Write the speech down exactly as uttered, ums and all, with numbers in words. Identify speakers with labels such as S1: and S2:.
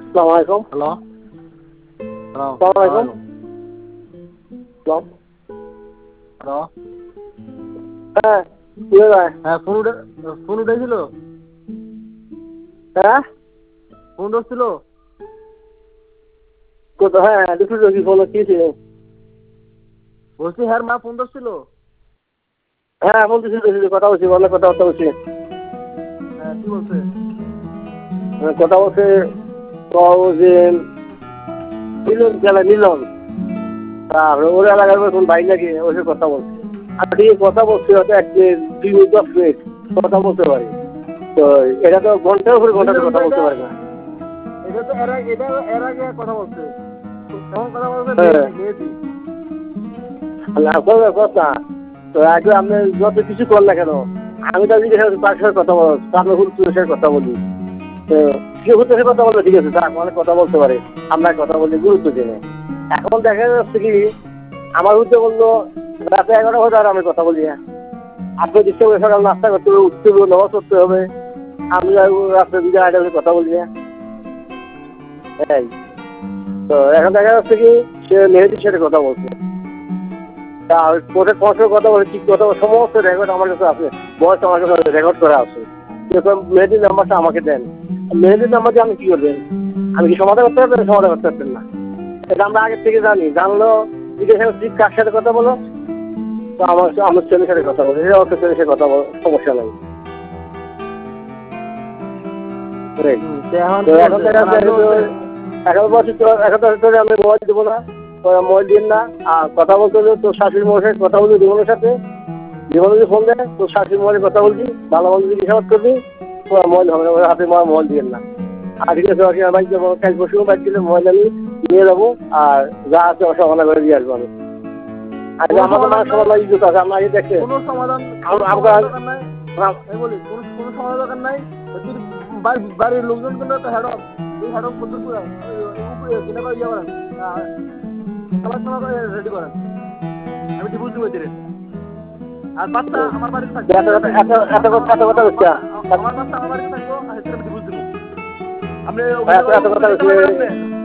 S1: আসসালামু আলাইকুম।
S2: Hello hello
S1: আসসালামু আলাইকুম। হ্যালো।
S2: হ্যালো।
S1: হ্যাঁ, কি ভাই?
S2: হ্যাঁ, ফোন উঠে ফোন উঠেছিল।
S1: হ্যাঁ?
S2: ফোন ধরছিল।
S1: কোথায়? হ্যাঁ, দুপুরে কি ফোন কি ছিল?
S2: বলছি হ্যাঁ মা ফোন ধরছিল।
S1: হ্যাঁ, বলতেছি তো কথা বলছি, অনেক কথা কথা বলছি।
S2: হ্যাঁ, কি বলছে?
S1: হ্যাঁ, কথা বলছে তো যে মিলন খেলা মিলন। তারপরে ওর এলাকার কোন ভাই নাকি ওর সাথে কথা বলছে। আর ঠিক কথা বলছে হয়তো এক মিনিট, দুই মিনিট, দশ মিনিট কথা বলতে পারি। তো এটা তো ঘন্টার উপরে ঘন্টা
S2: মিলন
S1: কথা
S2: তো
S1: বলতে
S2: এটা
S1: পারে না।
S2: এটা তো এর আগে এটা এর আগে কথা বলছে। তখন কথা বলছে
S1: হ্যাঁ,
S2: মেহেদি মেহেদি।
S1: না কোনো কথা। তো আগে আপনি যত কিছু করেন না কেন, আমি তো জিজ্ঞেস তার সাথে কথা বলো, আপনার হুজুরের সাথে কথা বলি। তো সে হুজুরের সাথে কথা বললে ঠিক আছে, তার অনেক কথা বলতে পারে, আমরা কথা বলি গুরুত্ব দিয়ে। এখন দেখা যাচ্ছে কি, আমার উদ্যোগ বললো রাতে এগারোটা বাজে আর আমি কথা বলি না। আপনি দিচ্ছে সকাল নাস্তা করতে হবে, উঠতে হবে, নামাজ পড়তে হবে, আমি আর রাত্রে দুটো আড়াইটা বাজে কথা বলি না। এই তো এখন দেখা যাচ্ছে কি সে মেহেদির সাথে কথা বলছে। তা কোর্টে কত কথা বলে, কি কথা বলে, সমস্ত রেকর্ড আমার কাছে আছে, বয়স আমার কাছে রেকর্ড করা আছে। এরকম মেহেদির নাম্বারটা আমাকে দেন। মেহেদির নাম্বার দিয়ে আমি কি করবেন? আমি কি সমাধান করতে পারবেন? সমাধান করতে পারবেন না। এটা আমরা আগের থেকে জানি, জানলো জিজ্ঞাসা করছি কার সাথে কথা বলো, তো আমার আমার ছেলের সাথে কথা বলো, এটা আমার ছেলের সাথে কথা বলো, সমস্যা নাই। এই।
S2: হুম, তো এখন
S1: তো
S2: কি
S1: এখন
S2: বলছে?
S1: দেখা
S2: এখন
S1: যাচ্ছে
S2: আজকে বলছে।
S1: এখন বলছি তো এখন তো আমি মোবাইল দেবো না, মোবাইল দিন না। আর কথা বলতে হলে তোর শাশুড়ি মোবাইলের সাথে কথা বলবি, জীবনের সাথে জীবনে যদি ফোন দেয় তোর শাশুড়ি মোবাইলে কথা বলবি, ভালো মন্দ যদি হিসাব করবি, তোমার মোবাইল হবে না, ওর হাতে আমার মোবাইল দিবেন না। আর ঠিক আছে, ওকে বাইক যাবো, কাল পরশু বাইক দিলে মোবাইল আমি নিয়ে যাবো, আর যা আছে অসমানা করে দিয়ে আসবো আমি। আর
S2: কোনো
S1: আমাদের
S2: সমাধান
S1: মানুষ
S2: নাই।
S1: সবার ইজ্জত আছে, আমরা আগে দেখছে
S2: কোনো সমাধান কোনো
S1: আমরা
S2: সমাধান দরকার নাই। আমি বলি কোনো কোনো সমাধান দরকার নাই। তুই বাড়ির বাড়ির লোকজন কিন্তু একটা হেড অফ এই হেড অফ বন্ধু পুরাই উপরে কিনা করে ইয়ে করেন। সবার সময় রেডি করেন। আমি ডিভোর্স দিব এদের। আর বাচ্চা আমার বাড়িতে থাকবে,
S1: এত
S2: ঠিক
S1: কথা
S2: আছে?
S1: এত এত
S2: আমার
S1: কথা এত কথা
S2: আমার
S1: হচ্ছে,
S2: বাচ্চা আমার বাচ্চা আমার বাড়িতে থাকবো, আর সেটা আমি ডিভোর্স দিব। আপনি
S1: এত
S2: অভিযোগ
S1: এত কথা
S2: অভিযোগ যেতে পারবেন
S1: হচ্ছে।
S2: আপনি।